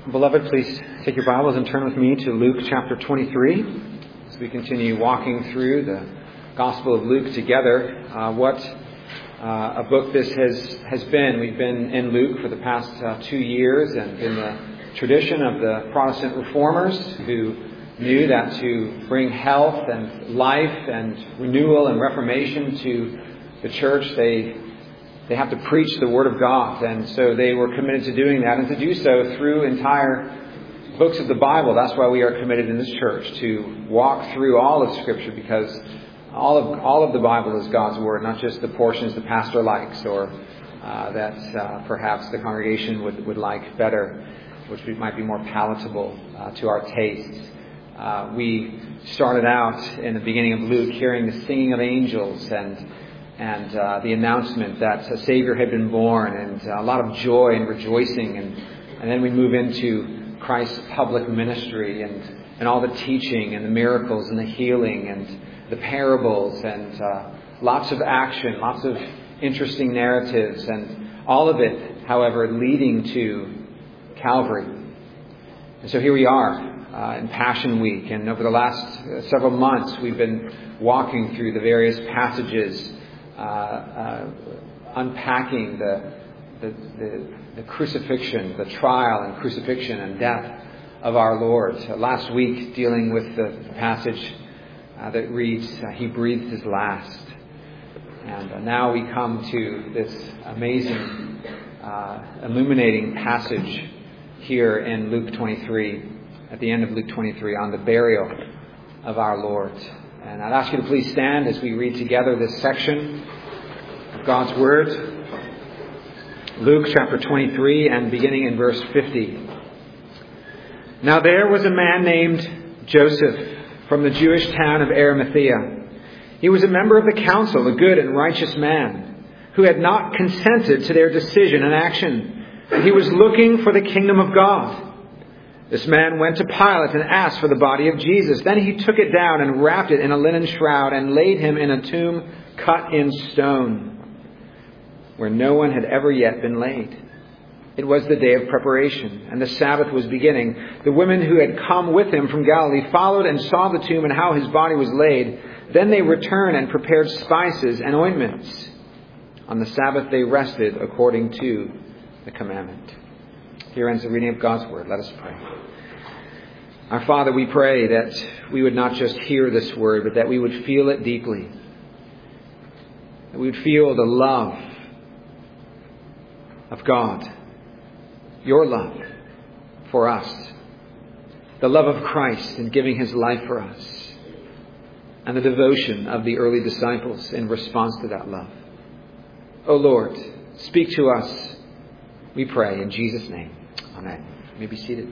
Beloved, please take your Bibles and turn with me to Luke chapter 23 as we continue walking through the Gospel of Luke together. What a book this has been. We've been in Luke for the past 2 years, and in the tradition of the Protestant reformers who knew that to bring health and life and renewal and reformation to the church, they have to preach the Word of God. And so they were committed to doing that, and to do so through entire books of the Bible. That's why we are committed in this church, to walk through all of Scripture, because all of the Bible is God's Word, not just the portions the pastor likes or that perhaps the congregation would like better, which might be more palatable to our tastes. We started out in the beginning of Luke hearing the singing of angels and the announcement that a Savior had been born, and a lot of joy and rejoicing. And then we move into Christ's public ministry and all the teaching and the miracles and the healing and the parables and lots of action, lots of interesting narratives, and all of it, however, leading to Calvary. And so here we are in Passion Week, and over the last several months we've been walking through the various passages, unpacking the crucifixion, the trial and crucifixion and death of our Lord. Last week, dealing with the passage that reads, He breathed His last. And now we come to this amazing, illuminating passage here in Luke 23, at the end of Luke 23, on the burial of our Lord. And I'd ask you to please stand as we read together this section of God's Word. Luke chapter 23 and beginning in verse 50. Now there was a man named Joseph from the Jewish town of Arimathea. He was a member of the council, a good and righteous man, who had not consented to their decision and action. And he was looking for the kingdom of God. This man went to Pilate and asked for the body of Jesus. Then he took it down and wrapped it in a linen shroud and laid him in a tomb cut in stone, where no one had ever yet been laid. It was the day of preparation, and the Sabbath was beginning. The women who had come with him from Galilee followed and saw the tomb and how his body was laid. Then they returned and prepared spices and ointments. On the Sabbath they rested according to the commandment. Here ends the reading of God's Word. Let us pray. Our Father, we pray that we would not just hear this Word, but that we would feel it deeply. That we would feel the love of God, your love for us, the love of Christ in giving His life for us, and the devotion of the early disciples in response to that love. O Lord, speak to us, we pray, in Jesus' name. Amen. You may be seated.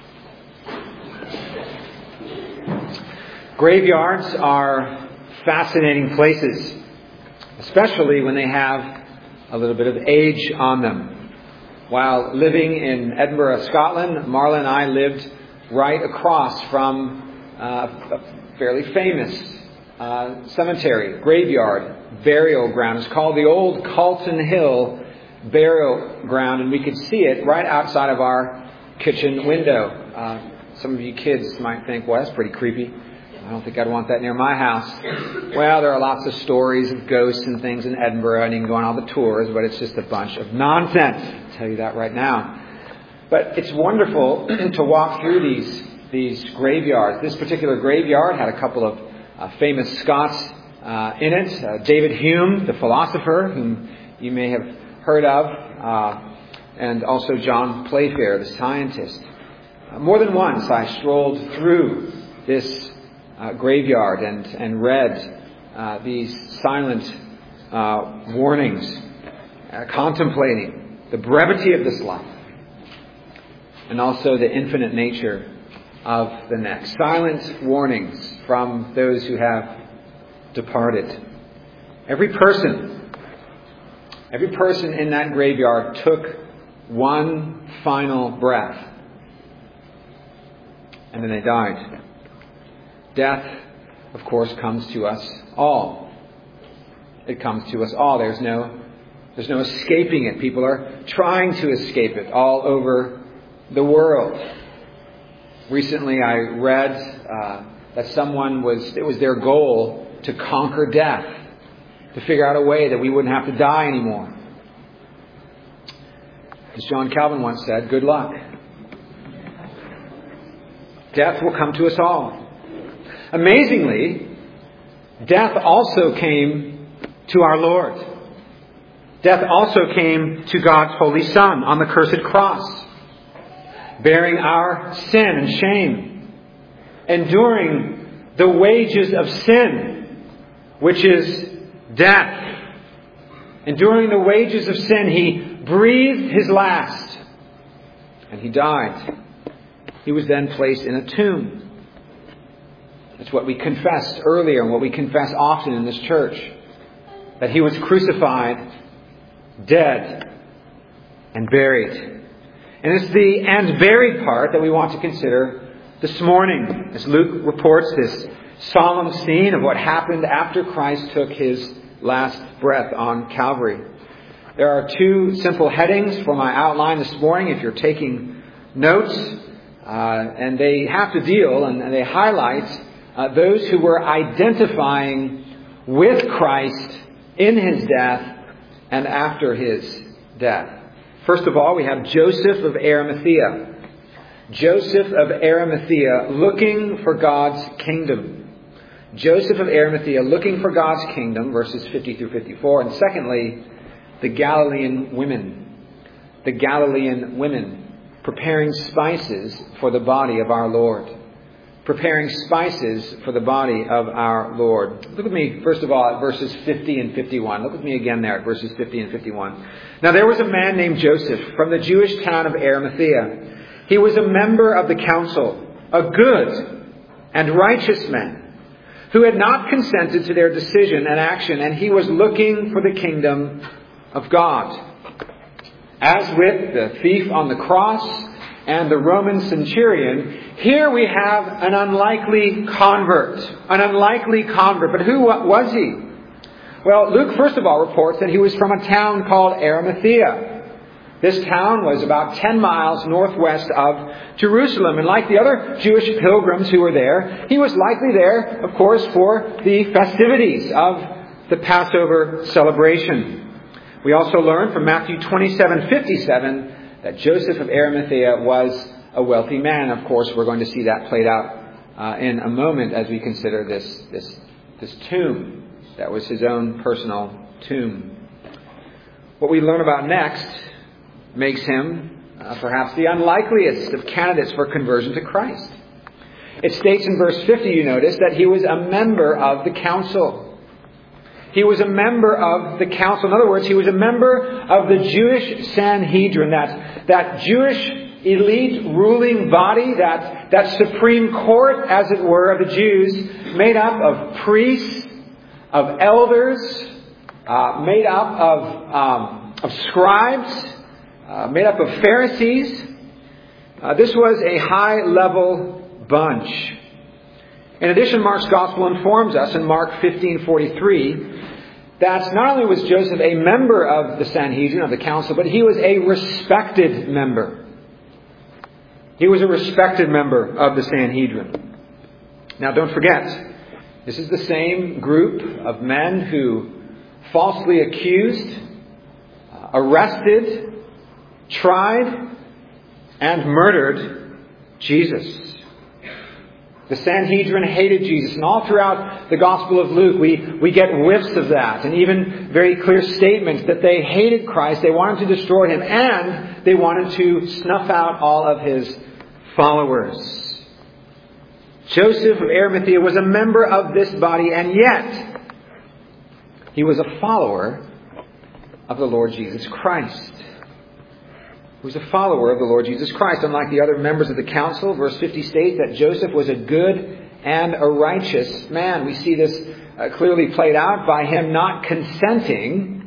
Graveyards are fascinating places, especially when they have a little bit of age on them. While living in Edinburgh, Scotland, Marla and I lived right across from a fairly famous cemetery, graveyard, burial ground. It's called the Old Calton Hill Burial Ground, and we could see it right outside of our kitchen window. Some of you kids might think, well, that's pretty creepy. I don't think I'd want that near my house. Well, there are lots of stories of ghosts and things in Edinburgh, and you can go on all the tours, but it's just a bunch of nonsense. I'll tell you that right now. But it's wonderful to walk through these graveyards. This particular graveyard had a couple of famous Scots in it. David Hume, the philosopher, whom you may have heard of, and also John Playfair, the scientist. More than once I strolled through this graveyard and read these silent warnings, contemplating the brevity of this life and also the infinite nature of the next. Silent warnings from those who have departed. Every person in that graveyard took one final breath, and then they died. Death, of course, comes to us all. It comes to us all. There's no escaping it. People are trying to escape it all over the world. Recently I read that it was their goal to conquer death, to figure out a way that we wouldn't have to die anymore. As John Calvin once said, good luck. Death will come to us all. Amazingly, death also came to our Lord. Death also came to God's Holy Son on the cursed cross, bearing our sin and shame, enduring the wages of sin, which is death. Enduring the wages of sin, He breathed His last, and He died. He was then placed in a tomb. That's what we confessed earlier and what we confess often in this church. That He was crucified, dead, and buried. And it's the and buried part that we want to consider this morning, as Luke reports this solemn scene of what happened after Christ took His last breath on Calvary. There are two simple headings for my outline this morning if you're taking notes. And they have to deal and they highlight those who were identifying with Christ in His death and after His death. First of all, we have Joseph of Arimathea. Joseph of Arimathea looking for God's kingdom. Joseph of Arimathea looking for God's kingdom, verses 50 through 54. And secondly, the Galilean women. The Galilean women preparing spices for the body of our Lord. Preparing spices for the body of our Lord. Look with me, first of all, at verses 50 and 51. Look with me again there at verses 50 and 51. Now there was a man named Joseph from the Jewish town of Arimathea. He was a member of the council, a good and righteous man, who had not consented to their decision and action, and he was looking for the kingdom of God. As with the thief on the cross and the Roman centurion, here we have an unlikely convert. An unlikely convert. But who was he? Well, Luke first of all reports that he was from a town called Arimathea. This town was about 10 miles northwest of Jerusalem. And like the other Jewish pilgrims who were there, he was likely there, of course, for the festivities of the Passover celebration. We also learn from Matthew 27:57 that Joseph of Arimathea was a wealthy man. Of course, we're going to see that played out in a moment as we consider this tomb. That was his own personal tomb. What we learn about next makes him perhaps the unlikeliest of candidates for conversion to Christ. It states in verse 50, you notice, that he was a member of the council. He was a member of the council. In other words, he was a member of the Jewish Sanhedrin, that Jewish elite ruling body, that supreme court, as it were, of the Jews, made up of priests, of elders, made up of scribes, made up of Pharisees. This was a high-level bunch. In addition, Mark's Gospel informs us in Mark 15:43 that not only was Joseph a member of the Sanhedrin, of the council, but he was a respected member. He was a respected member of the Sanhedrin. Now, don't forget, this is the same group of men who falsely accused, arrested, tried, and murdered Jesus. The Sanhedrin hated Jesus. And all throughout the Gospel of Luke, we get whiffs of that. And even very clear statements that they hated Christ. They wanted to destroy Him. And they wanted to snuff out all of His followers. Joseph of Arimathea was a member of this body. And yet, he was a follower of the Lord Jesus Christ. He was a follower of the Lord Jesus Christ. Unlike the other members of the council, verse 50 states that Joseph was a good and a righteous man. We see this clearly played out by him not consenting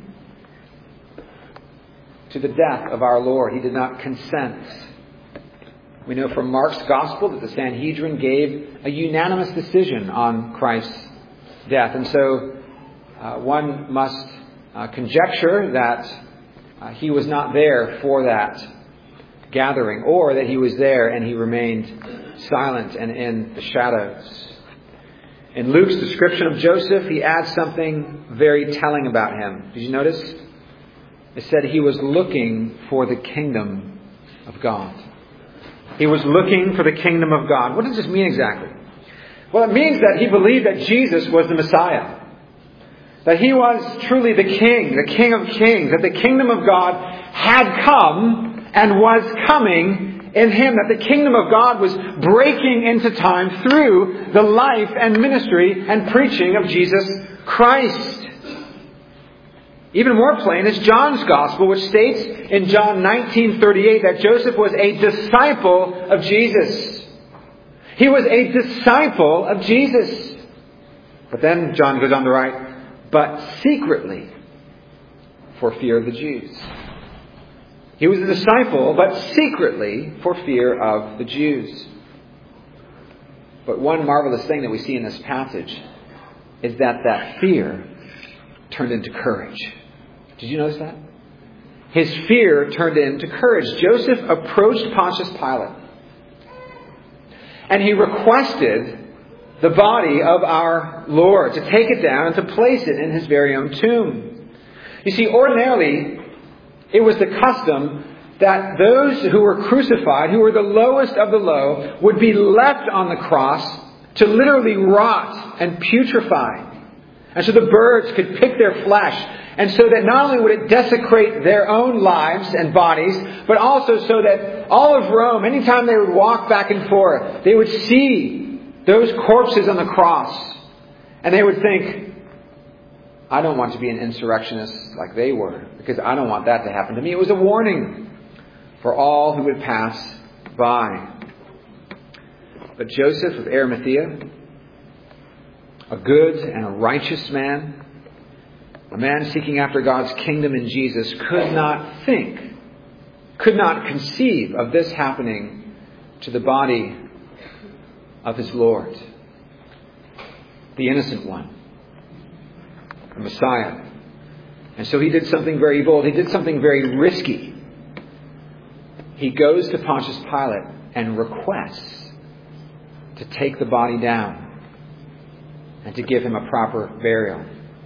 to the death of our Lord. He did not consent. We know from Mark's Gospel that the Sanhedrin gave a unanimous decision on Christ's death. And so one must conjecture that he was not there for that gathering, or that he was there and he remained silent and in the shadows. In Luke's description of Joseph, he adds something very telling about him. Did you notice? It said he was looking for the kingdom of God. He was looking for the kingdom of God. What does this mean exactly? Well, it means that he believed that Jesus was the Messiah. That he was truly the King of Kings. That the kingdom of God had come and was coming in him. That the kingdom of God was breaking into time through the life and ministry and preaching of Jesus Christ. Even more plain is John's Gospel, which states in John 19:38 that Joseph was a disciple of Jesus. He was a disciple of Jesus. But then John goes on to write, but secretly for fear of the Jews. He was a disciple, but secretly for fear of the Jews. But one marvelous thing that we see in this passage is that fear turned into courage. Did you notice that? His fear turned into courage. Joseph approached Pontius Pilate, and he requested the body of our Lord to take it down and to place it in his very own tomb. You see, ordinarily, it was the custom that those who were crucified, who were the lowest of the low, would be left on the cross to literally rot and putrefy. And so the birds could pick their flesh. And so that not only would it desecrate their own lives and bodies, but also so that all of Rome, anytime they would walk back and forth, they would see those corpses on the cross. And they would think, I don't want to be an insurrectionist like they were, because I don't want that to happen to me. It was a warning for all who would pass by. But Joseph of Arimathea, a good and a righteous man, a man seeking after God's kingdom in Jesus, could not conceive of this happening to the body of his Lord, the innocent one, the Messiah. And so he did something very bold. He did something very risky. He goes to Pontius Pilate and requests to take the body down and to give him a proper burial.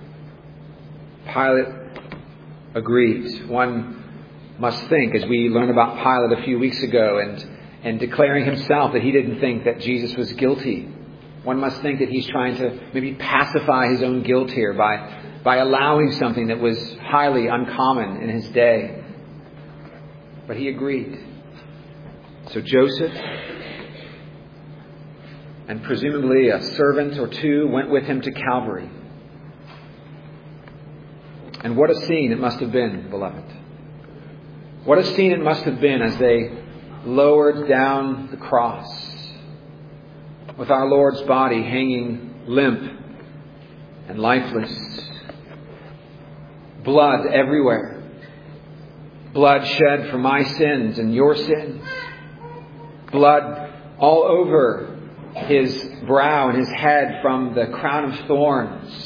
Pilate agreed. One must think, as we learned about Pilate a few weeks ago, and declaring himself that he didn't think that Jesus was guilty. One must think that he's trying to maybe pacify his own guilt here by allowing something that was highly uncommon in his day. But he agreed. So Joseph, and presumably a servant or two, went with him to Calvary. And what a scene it must have been, beloved. What a scene it must have been as they lowered down the cross with our Lord's body hanging limp and lifeless. Blood everywhere. Blood shed for my sins and your sins. Blood all over his brow and his head from the crown of thorns.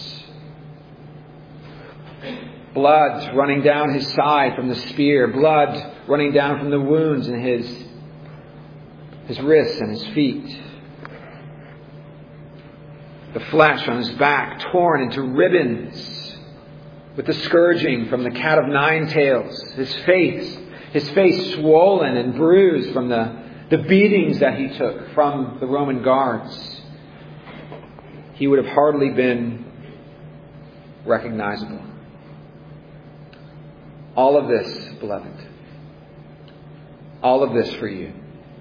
Blood running down his side from the spear. Blood running down from the wounds in his wrists and his feet. The flesh on his back torn into ribbons with the scourging from the cat of nine tails. His face swollen and bruised from the beatings that he took from the Roman guards. He would have hardly been recognizable. All of this, beloved, all of this for you.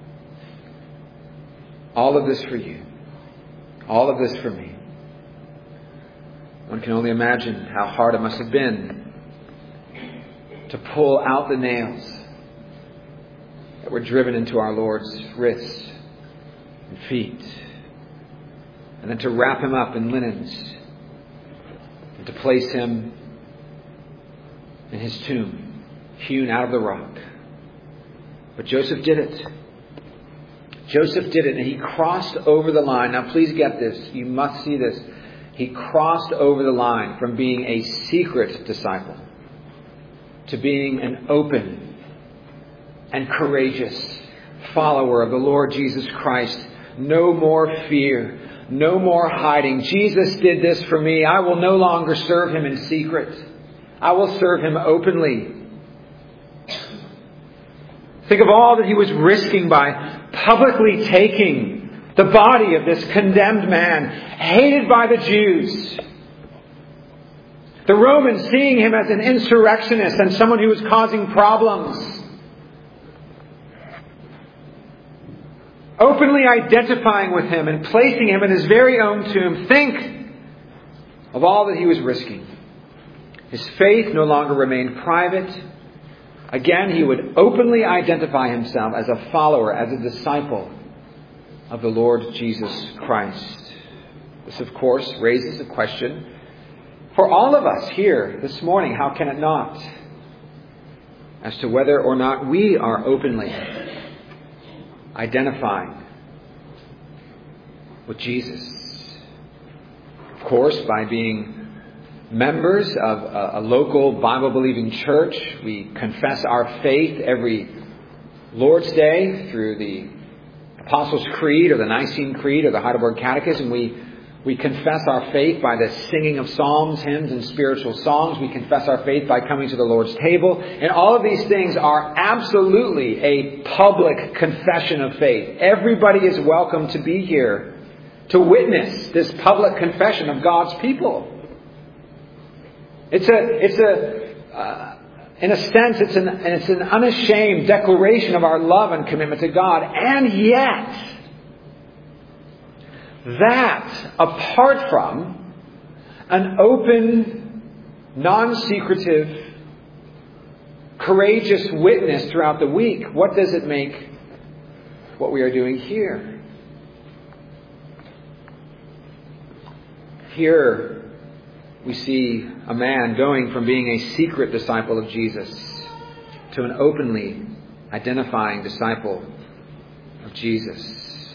All of this for you. All of this for me. One can only imagine how hard it must have been to pull out the nails that were driven into our Lord's wrists and feet, and then to wrap him up in linens and to place him in his tomb, hewn out of the rock. But Joseph did it. Joseph did it, and he crossed over the line. Now please get this. You must see this. He crossed over the line from being a secret disciple to being an open and courageous follower of the Lord Jesus Christ. No more fear. No more hiding. Jesus did this for me. I will no longer serve Him in secret. I will serve Him openly. Think of all that He was risking by publicly taking the body of this condemned man, hated by the Jews. The Romans seeing Him as an insurrectionist and someone who was causing problems. Openly identifying with Him and placing Him in His very own tomb. Think of all that He was risking. His faith no longer remained private. Again, He would openly identify Himself as a follower, as a disciple of the Lord Jesus Christ. This, of course, raises a question for all of us here this morning. How can it not? As to whether or not we are openly identifying with Jesus. Of course, by being members of a local Bible-believing church, we confess our faith every Lord's Day through the Apostles' Creed or the Nicene Creed or the Heidelberg Catechism. We confess our faith by the singing of psalms, hymns, and spiritual songs. We confess our faith by coming to the Lord's table. And all of these things are absolutely a public confession of faith. Everybody is welcome to be here to witness this public confession of God's people. It's an unashamed declaration of our love and commitment to God. And yet, that, apart from an open, non-secretive, courageous witness throughout the week, what does it make what we are doing here? Here we see a man going from being a secret disciple of Jesus to an openly identifying disciple of Jesus.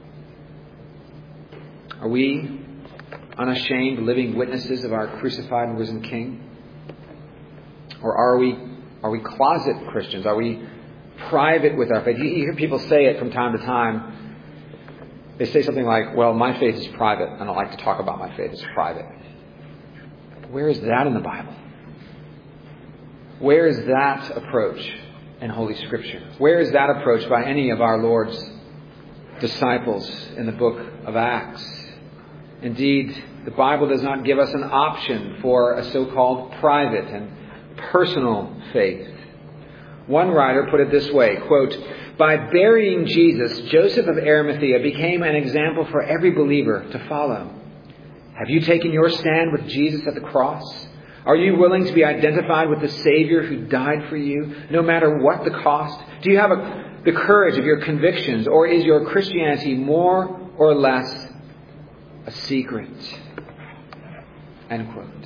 Are we unashamed living witnesses of our crucified and risen King? Or are we closet Christians? Are we private with our faith? You hear people say it from time to time. They say something like, well, my faith is private. I don't like to talk about my faith. It's private. Where is that in the Bible? Where is that approach in Holy Scripture? Where is that approach by any of our Lord's disciples in the book of Acts? Indeed, the Bible does not give us an option for a so-called private and personal faith. One writer put it this way, quote, "By burying Jesus, Joseph of Arimathea became an example for every believer to follow. Have you taken your stand with Jesus at the cross? Are you willing to be identified with the Savior who died for you, no matter what the cost? Do you have the courage of your convictions, or is your Christianity more or less a secret?" End quote.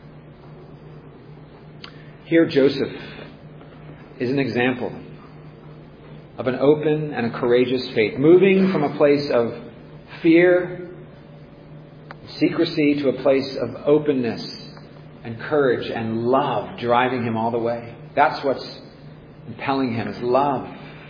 Here Joseph is an example of an open and a courageous faith, moving from a place of fear, secrecy, to a place of openness and courage and love, driving him all the way. That's what's impelling him, is love.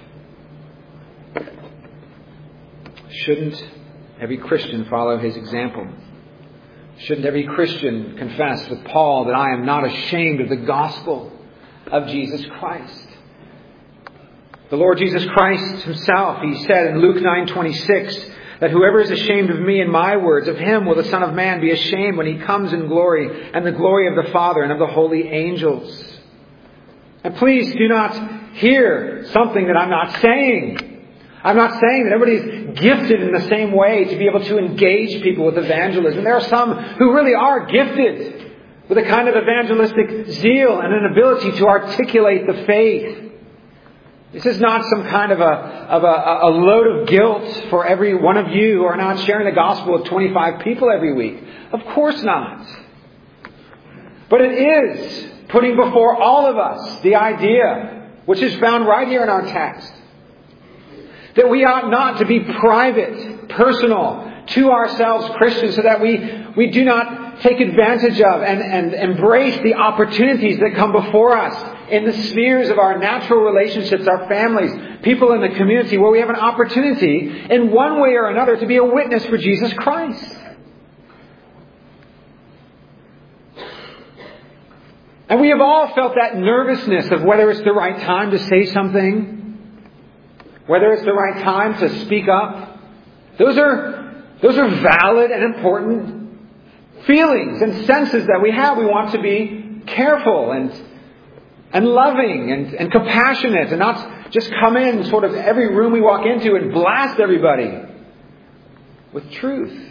Shouldn't every Christian follow his example? Shouldn't every Christian confess with Paul that I am not ashamed of the gospel of Jesus Christ? The Lord Jesus Christ Himself, He said in Luke 9:26, that whoever is ashamed of me and my words, of him will the Son of Man be ashamed when He comes in glory and the glory of the Father and of the holy angels. And please do not hear something that I'm not saying. I'm not saying that everybody's gifted in the same way to be able to engage people with evangelism. There are some who really are gifted with a kind of evangelistic zeal and an ability to articulate the faith. This is not some kind of a load of guilt for every one of you who are not sharing the gospel with 25 people every week. Of course not. But it is putting before all of us the idea, which is found right here in our text, that we ought not to be private, personal, to ourselves Christians, so that we do not take advantage of and embrace the opportunities that come before us in the spheres of our natural relationships, our families, people in the community, where we have an opportunity in one way or another to be a witness for Jesus Christ. And we have all felt that nervousness of whether it's the right time to say something, whether it's the right time to speak up. Those are valid and important feelings and senses that we have. We want to be careful and loving and compassionate, and not just come in sort of every room we walk into and blast everybody with truth.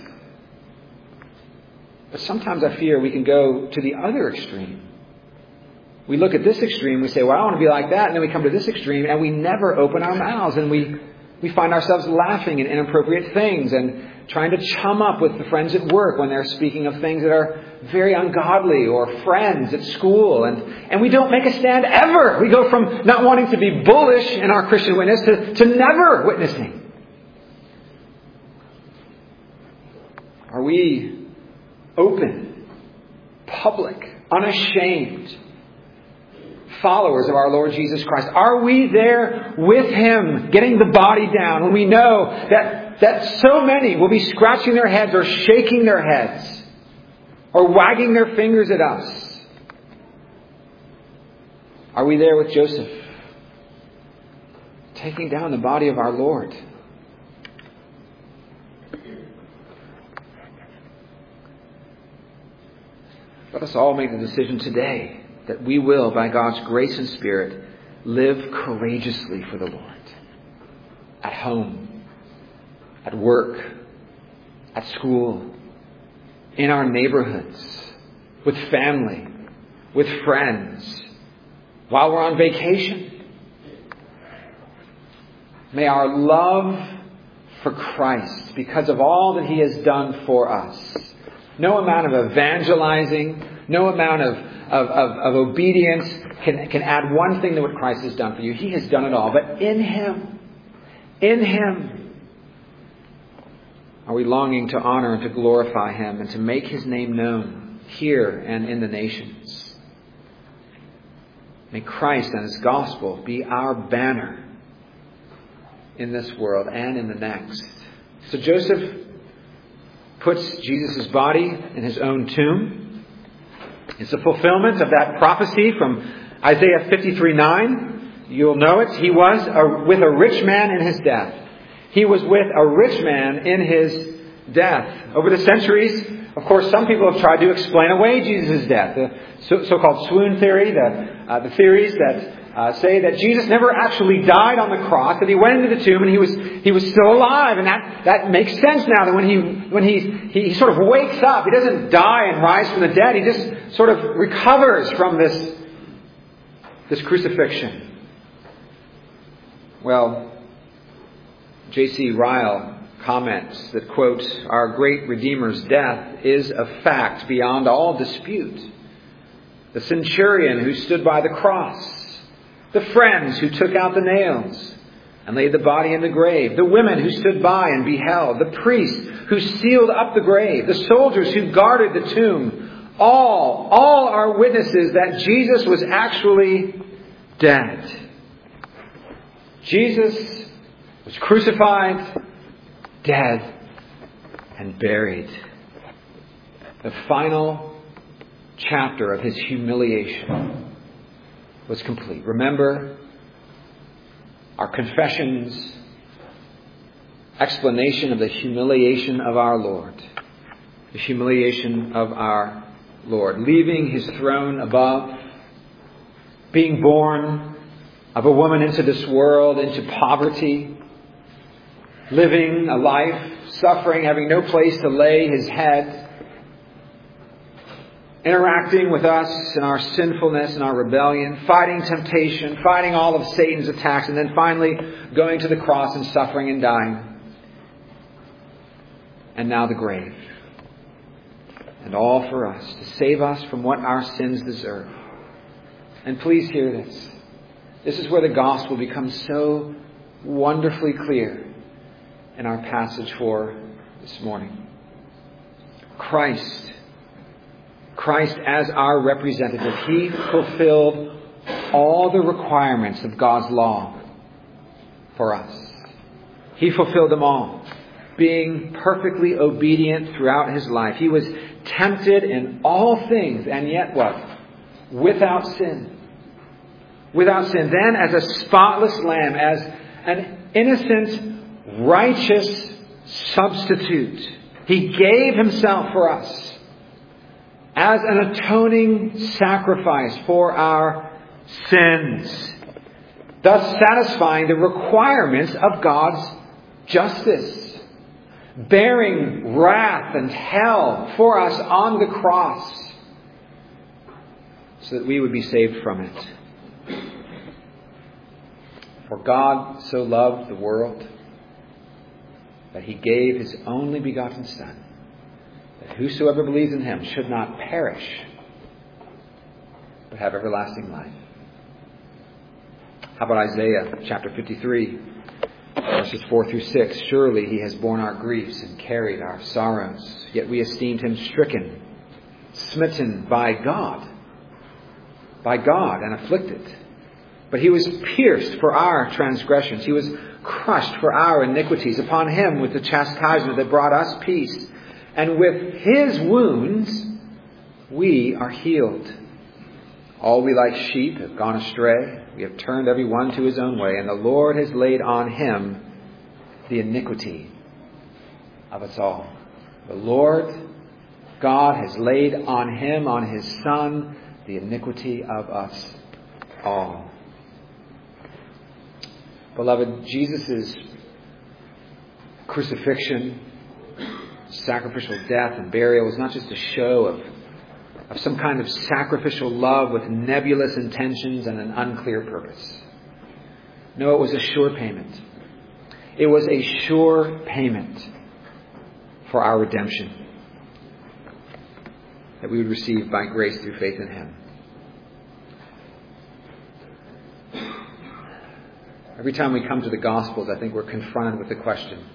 But sometimes I fear we can go to the other extreme. We look at this extreme, we say, well, I want to be like that. And then we come to this extreme and we never open our mouths. And we find ourselves laughing at inappropriate things and trying to chum up with the friends at work when they're speaking of things that are very ungodly, or friends at school. And we don't make a stand ever. We go from not wanting to be bullish in our Christian witness to never witnessing. Are we open, public, unashamed followers of our Lord Jesus Christ? Are we there with Him, getting the body down, when we know that so many will be scratching their heads or shaking their heads or wagging their fingers at us? Are we there with Joseph, taking down the body of our Lord? Let us all make the decision today that we will, by God's grace and Spirit, live courageously for the Lord. At home, at work, at school, in our neighborhoods, with family, with friends, while we're on vacation. May our love for Christ, because of all that He has done for us, no amount of evangelizing, no amount of obedience can add one thing to what Christ has done for you. He has done it all. But in Him, are we longing to honor and to glorify Him and to make His name known here and in the nations? May Christ and His gospel be our banner in this world and in the next. So Joseph puts Jesus' body in his own tomb. It's a fulfillment of that prophecy from Isaiah 53:9. You'll know it. He was with a rich man in his death. He was with a rich man in his death. Over the centuries, of course, some people have tried to explain away Jesus' death. The so-called swoon theory, the theories that say that Jesus never actually died on the cross, that He went into the tomb and he was still alive. And that makes sense now, that when he sort of wakes up, He doesn't die and rise from the dead. He just sort of recovers from this crucifixion. Well, J.C. Ryle comments that, quote, "Our great Redeemer's death is a fact beyond all dispute. The centurion who stood by the cross, the friends who took out the nails and laid the body in the grave, the women who stood by and beheld, the priests who sealed up the grave, the soldiers who guarded the tomb, all are witnesses that Jesus was actually dead. Jesus was crucified, dead, and buried. The final chapter of His humiliation was complete. Remember our confession's explanation of the humiliation of our Lord. The humiliation of our Lord. Leaving His throne above, being born of a woman into this world, into poverty, living a life, suffering, having no place to lay His head, interacting with us in our sinfulness and our rebellion, fighting temptation, fighting all of Satan's attacks, and then finally going to the cross and suffering and dying. And now the grave. And all for us, to save us from what our sins deserve. And please hear this. This is where the gospel becomes so wonderfully clear in our passage for this morning. Christ as our representative, He fulfilled all the requirements of God's law for us. He fulfilled them all, being perfectly obedient throughout his life. He was tempted in all things, and yet what? Without sin. Without sin. Then as a spotless lamb, as an innocent, righteous substitute, he gave himself for us as an atoning sacrifice for our sins, thus satisfying the requirements of God's justice, bearing wrath and hell for us on the cross, so that we would be saved from it. For God so loved the world that he gave his only begotten Son, that whosoever believes in him should not perish, but have everlasting life. How about Isaiah chapter 53, verses 4 through 6? Surely he has borne our griefs and carried our sorrows, yet we esteemed him stricken, smitten by God and afflicted. But he was pierced for our transgressions. He was crushed for our iniquities. Upon him was the chastisement that brought us peace. And with his wounds we are healed. All we like sheep have gone astray. We have turned every one to his own way. And the Lord has laid on him the iniquity of us all. The Lord God has laid on him, on his Son, the iniquity of us all. Beloved, Jesus' crucifixion, sacrificial death and burial was not just a show of some kind of sacrificial love with nebulous intentions and an unclear purpose. No, it was a sure payment. It was a sure payment for our redemption that we would receive by grace through faith in him. Every time we come to the Gospels, I think we're confronted with the question,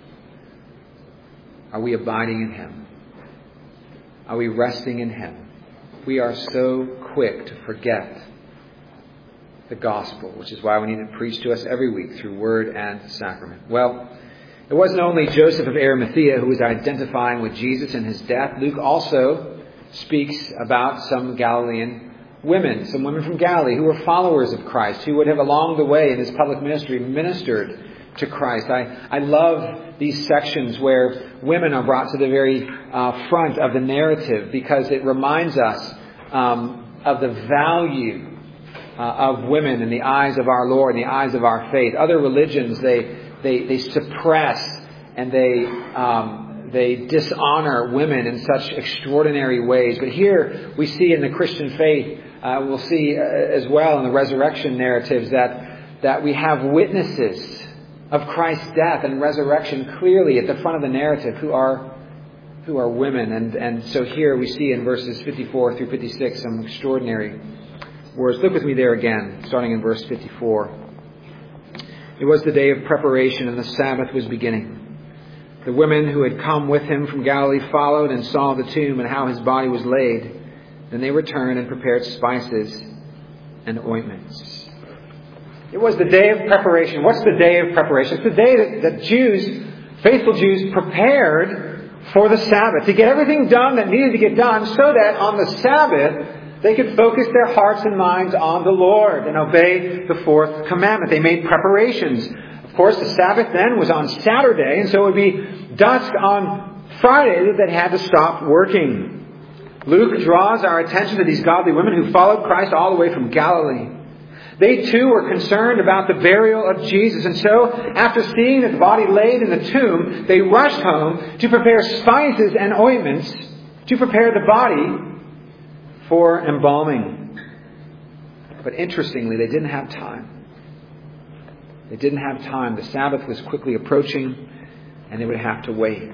are we abiding in him? Are we resting in him? We are so quick to forget the Gospel, which is why we need it preached to us every week through word and sacrament. Well, it wasn't only Joseph of Arimathea who was identifying with Jesus in his death. Luke also speaks about some Galilean women, some women from Galilee who were followers of Christ, who would have along the way in his public ministry ministered to Christ. I love these sections where women are brought to the very front of the narrative, because it reminds us of the value of women in the eyes of our Lord, in the eyes of our faith. Other religions, they suppress and they dishonor women in such extraordinary ways. But here we see in the Christian faith, we'll see as well in the resurrection narratives, that we have witnesses of Christ's death and resurrection clearly at the front of the narrative who are women. And so here we see in verses 54 through 56 some extraordinary words. Look with me there again, starting in verse 54. It was the day of preparation, and the Sabbath was beginning. The women who had come with him from Galilee followed and saw the tomb and how his body was laid. Then they returned and prepared spices and ointments. It was the day of preparation. What's the day of preparation? It's the day that Jews, faithful Jews, prepared for the Sabbath, to get everything done that needed to get done, so that on the Sabbath they could focus their hearts and minds on the Lord and obey the fourth commandment. They made preparations. Of course, the Sabbath then was on Saturday, and so it would be dusk on Friday that they had to stop working. Luke draws our attention to these godly women who followed Christ all the way from Galilee. They too were concerned about the burial of Jesus, and so after seeing the body laid in the tomb, they rushed home to prepare spices and ointments to prepare the body for embalming. But interestingly, they didn't have time. They didn't have time. The Sabbath was quickly approaching, and they would have to wait.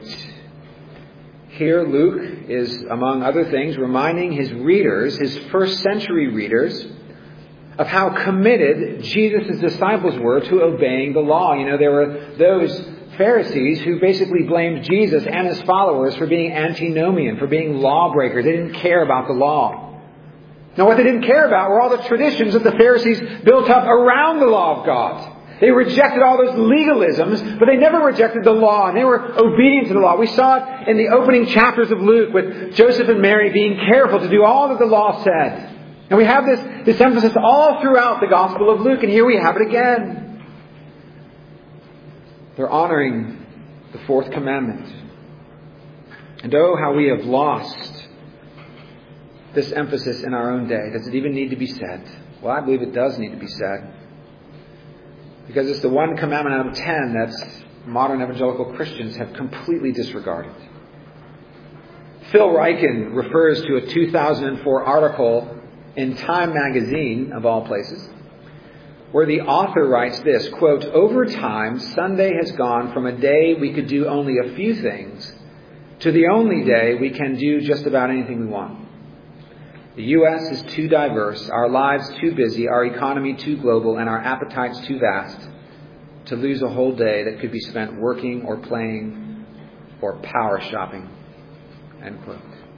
Here Luke is, among other things, reminding his readers, his first century readers, of how committed Jesus' disciples were to obeying the law. You know, there were those Pharisees who basically blamed Jesus and his followers for being antinomian, for being lawbreakers. They didn't care about the law. Now, what they didn't care about were all the traditions that the Pharisees built up around the law of God. They rejected all those legalisms, but they never rejected the law, and they were obedient to the law. We saw it in the opening chapters of Luke with Joseph and Mary being careful to do all that the law said. And we have this emphasis all throughout the Gospel of Luke, and here we have it again. They're honoring the fourth commandment. And oh, how we have lost this emphasis in our own day. Does it even need to be said? Well, I believe it does need to be said. Because it's the one commandment out of 10 that modern evangelical Christians have completely disregarded. Phil Ryken refers to a 2004 article in Time magazine, of all places, where the author writes this, quote, "Over time, Sunday has gone from a day we could do only a few things to the only day we can do just about anything we want. The U.S. is too diverse, our lives too busy, our economy too global, and our appetites too vast to lose a whole day that could be spent working or playing or power shopping." End quote.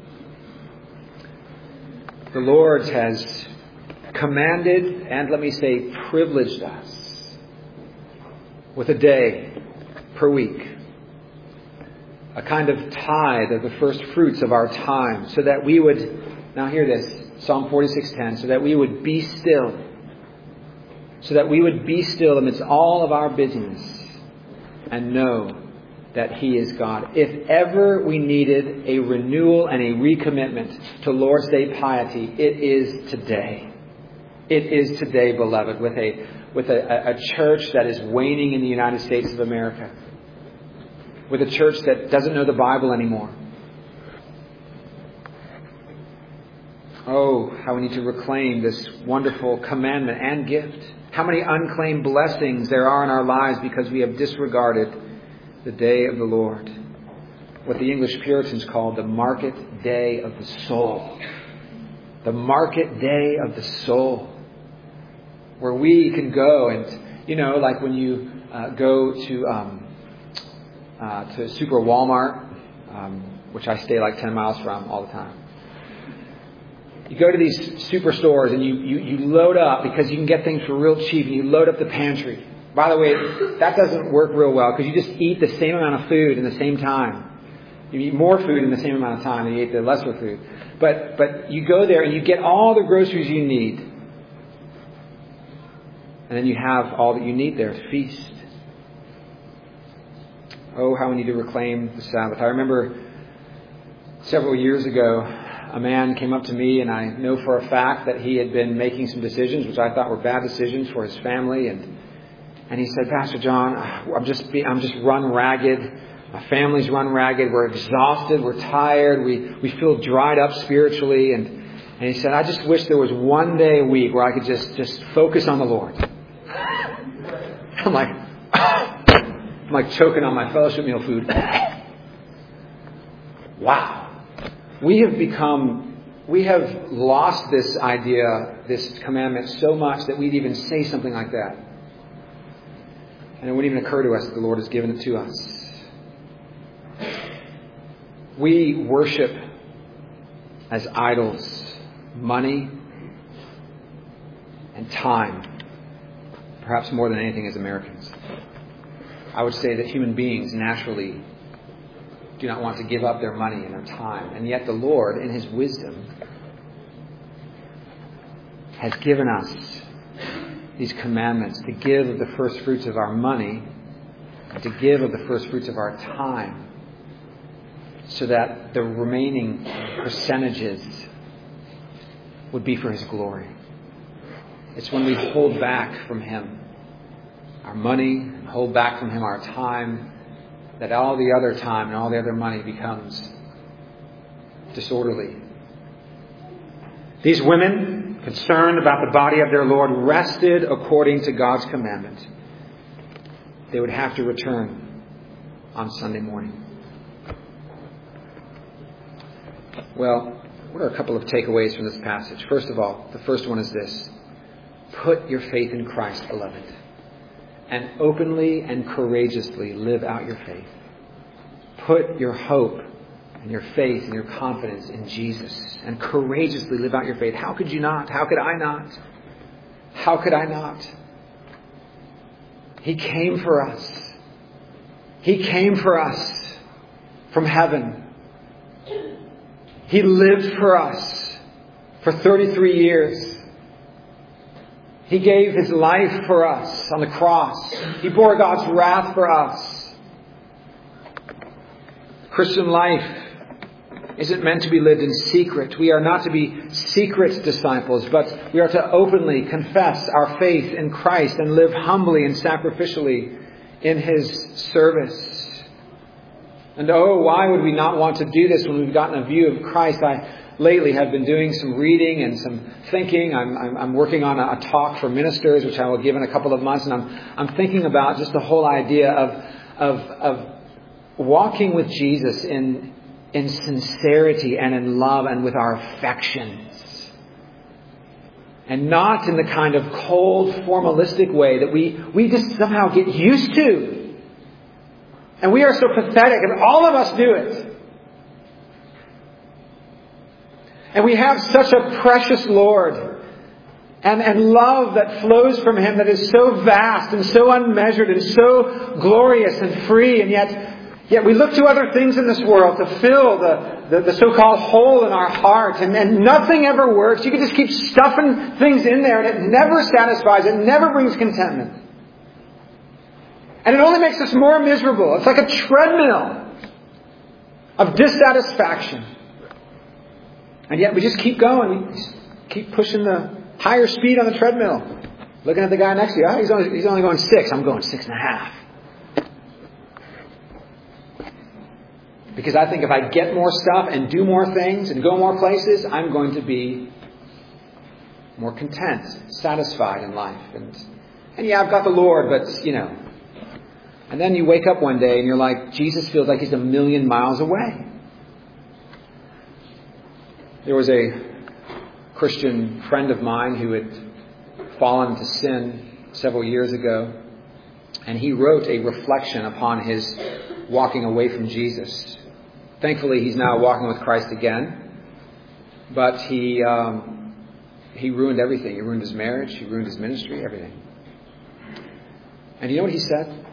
The Lord has commanded and, let me say, privileged us with a day per week, a kind of tithe of the first fruits of our time, so that we would, now hear this, Psalm 46:10, so that we would be still. So that we would be still amidst all of our busyness and know that He is God. If ever we needed a renewal and a recommitment to Lord's Day piety, it is today. It is today, beloved, with a church that is waning in the United States of America. With a church that doesn't know the Bible anymore. Oh, how we need to reclaim this wonderful commandment and gift. How many unclaimed blessings there are in our lives because we have disregarded the day of the Lord. What the English Puritans called the market day of the soul. The market day of the soul. Where we can go and, like when you go to Super Walmart, which I stay like 10 miles from all the time. You go to these superstores and you load up because you can get things for real cheap, and you load up the pantry. By the way, that doesn't work real well because you just eat the same amount of food in the same time. You eat more food in the same amount of time than you eat the lesser food. But you go there and you get all the groceries you need. And then you have all that you need there to feast. Oh, how we need to reclaim the Sabbath. I remember several years ago, a man came up to me, and I know for a fact that he had been making some decisions which I thought were bad decisions for his family. And he said, "Pastor John, I'm just run ragged. My family's run ragged. We're exhausted. We're tired. We feel dried up spiritually." And he said, "I just wish there was one day a week where I could just focus on the Lord." I'm like choking on my fellowship meal food. Wow. We have lost this idea, this commandment so much that we'd even say something like that. And it wouldn't even occur to us that the Lord has given it to us. We worship as idols money and time, perhaps more than anything as Americans. I would say that human beings naturally do not want to give up their money and their time. And yet the Lord, in His wisdom, has given us these commandments to give of the first fruits of our money and to give of the first fruits of our time, so that the remaining percentages would be for His glory. It's when we hold back from Him our money, and hold back from Him our time, that all the other time and all the other money becomes disorderly. These women, concerned about the body of their Lord, rested according to God's commandment. They would have to return on Sunday morning. Well, what are a couple of takeaways from this passage? First of all, the first one is this. Put your faith in Christ, beloved, and openly and courageously live out your faith. Put your hope and your faith and your confidence in Jesus and courageously live out your faith. How could you not? How could I not? How could I not? He came for us. He came for us from heaven. He lived for us for 33 years. He gave His life for us on the cross. He bore God's wrath for us. Christian life isn't meant to be lived in secret. We are not to be secret disciples, but we are to openly confess our faith in Christ and live humbly and sacrificially in His service. And why would we not want to do this when we've gotten a view of Christ? I lately have been doing some reading and some thinking. I'm working on a talk for ministers, which I will give in a couple of months, and I'm thinking about just the whole idea of walking with Jesus in sincerity and in love and with our affections. And not in the kind of cold, formalistic way that we just somehow get used to. And we are so pathetic, and all of us do it. And we have such a precious Lord and love that flows from Him that is so vast and so unmeasured and so glorious and free, and Yet we look to other things in this world to fill the so-called hole in our heart, and nothing ever works. You can just keep stuffing things in there, and it never satisfies. It never brings contentment. And it only makes us more miserable. It's like a treadmill of dissatisfaction. And yet we just keep going. We just keep pushing the higher speed on the treadmill. Looking at the guy next to you. He's only going 6. I'm going 6.5. Because I think if I get more stuff and do more things and go more places, I'm going to be more content, satisfied in life. And I've got the Lord, but, And then you wake up one day and you're like, Jesus feels like He's a million miles away. There was a Christian friend of mine who had fallen to sin several years ago. And he wrote a reflection upon his walking away from Jesus. Thankfully, he's now walking with Christ again. But he ruined everything. He ruined his marriage. He ruined his ministry, everything. And you know what he said?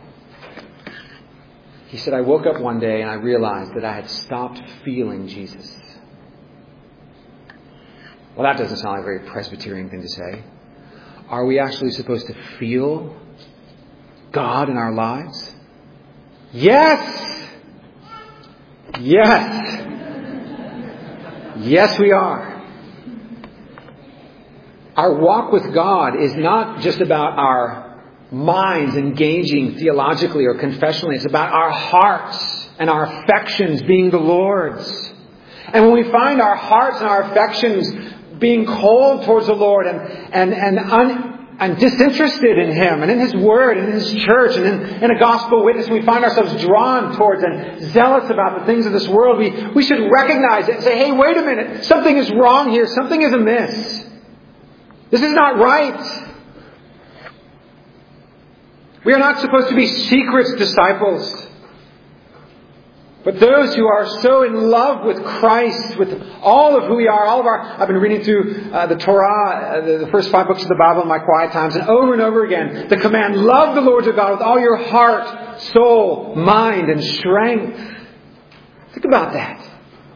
He said, I woke up one day and I realized that I had stopped feeling Jesus. Well, that doesn't sound like a very Presbyterian thing to say. Are we actually supposed to feel God in our lives? Yes! Yes! Yes, we are. Our walk with God is not just about our minds engaging theologically or confessionally. It's about our hearts and our affections being the Lord's. And when we find our hearts and our affections being cold towards the Lord and disinterested in Him and in His Word and in His church and in a gospel witness, we find ourselves drawn towards and zealous about the things of this world, we should recognize it and say, hey, wait a minute, something is wrong here, something is amiss. This is not right. We are not supposed to be secret disciples. But those who are so in love with Christ, with all of who we are, I've been reading through the Torah, the first 5 books of the Bible in my quiet times, and over again, the command, love the Lord your God with all your heart, soul, mind, and strength. Think about that.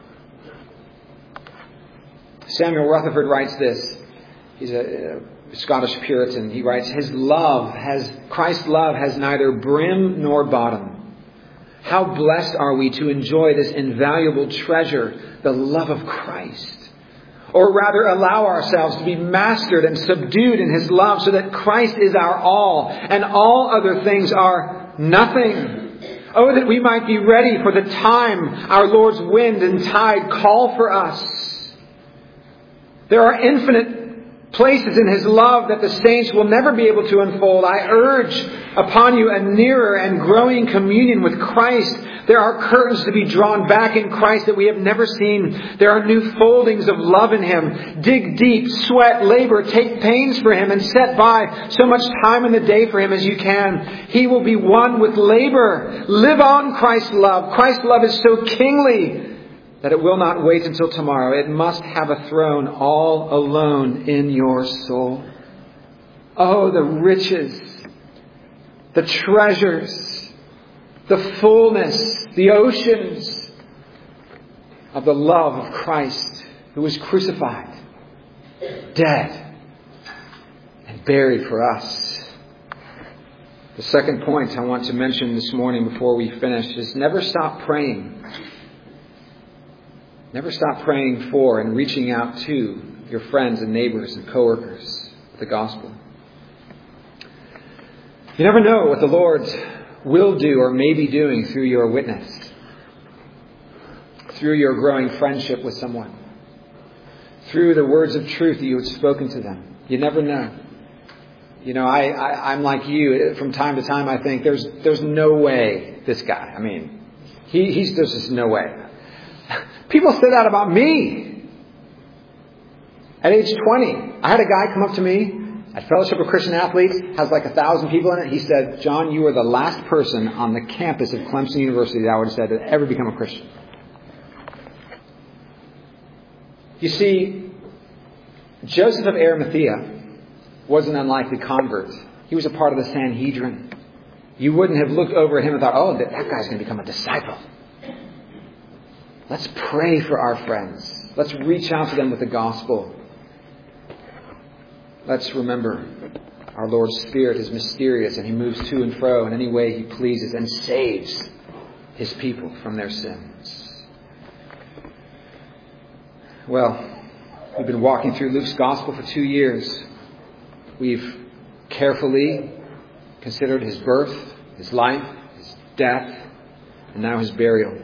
Samuel Rutherford writes this. He's a Scottish Puritan. He writes, Christ's love has neither brim nor bottom. How blessed are we to enjoy this invaluable treasure, the love of Christ. Or rather allow ourselves to be mastered and subdued in His love so that Christ is our all and all other things are nothing. Oh, that we might be ready for the time our Lord's wind and tide call for us. There are infinite places in His love that the saints will never be able to unfold. I urge upon you a nearer and growing communion with Christ. There are curtains to be drawn back in Christ that we have never seen. There are new foldings of love in Him. Dig deep, sweat, labor, take pains for Him, and set by so much time in the day for Him as you can. He will be one with labor. Live on Christ's love. Christ's love is so kingly that it will not wait until tomorrow. It must have a throne all alone in your soul. Oh, the riches, the treasures, the fullness, the oceans of the love of Christ, who was crucified, dead, and buried for us. The second point I want to mention this morning before we finish is never stop praying. Never stop praying for and reaching out to your friends and neighbors and coworkers with the gospel. You never know what the Lord will do or may be doing through your witness, through your growing friendship with someone, through the words of truth that you have spoken to them. You never know. You know, I'm like you. From time to time, I think there's no way this guy. I mean, there's just no way. People say that about me. At age 20, I had a guy come up to me at Fellowship of Christian Athletes, has like 1,000 people in it. He said, "John, you are the last person on the campus of Clemson University that I would have said to ever become a Christian." You see, Joseph of Arimathea was an unlikely convert. He was a part of the Sanhedrin. You wouldn't have looked over at him and thought, "Oh, that guy's going to become a disciple." Let's pray for our friends. Let's reach out to them with the gospel. Let's remember our Lord's Spirit is mysterious and He moves to and fro in any way He pleases and saves His people from their sins. Well, we've been walking through Luke's Gospel for 2 years. We've carefully considered His birth, His life, His death, and now His burial.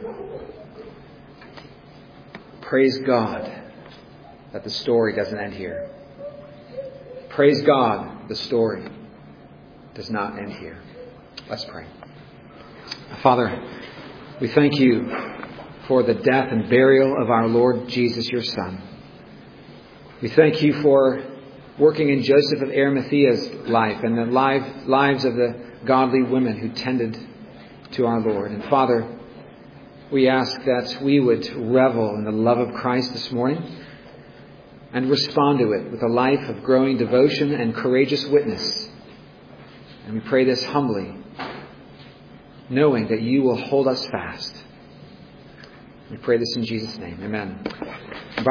Praise God that the story doesn't end here. Praise God, the story does not end here. Let's pray. Father, we thank You for the death and burial of our Lord Jesus, Your Son. We thank You for working in Joseph of Arimathea's life and the lives of the godly women who tended to our Lord. And Father, we ask that we would revel in the love of Christ this morning and respond to it with a life of growing devotion and courageous witness. And we pray this humbly, knowing that You will hold us fast. We pray this in Jesus' name. Amen.